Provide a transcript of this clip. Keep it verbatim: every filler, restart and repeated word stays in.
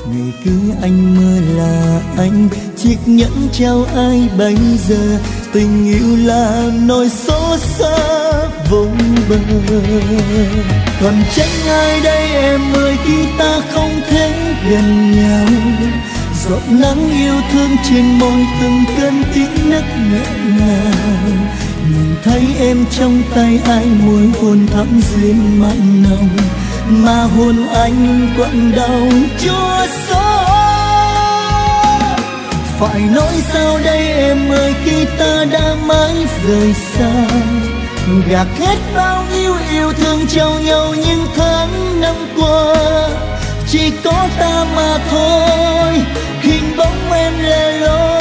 ngày cưới anh mơ là anh chiếc nhẫn trao ai bây giờ, tình yêu là nỗi xót xa vô bờ. Còn trách ai đây em ơi khi ta không thể gần nhau, giọt nắng yêu thương trên môi từng cơn tiếng nức nghẹn ngào. Nhìn thấy em trong tay ai môi hôn thắm duyên mặn nồng, mà hôn anh quặn đau chua xót. Phải nói sao đây em ơi khi ta đã mãi rời xa, gạt hết bao nhiêu yêu thương trao nhau những tháng năm qua. Chỉ có ta mà thôi, hình bóng em lẻ loi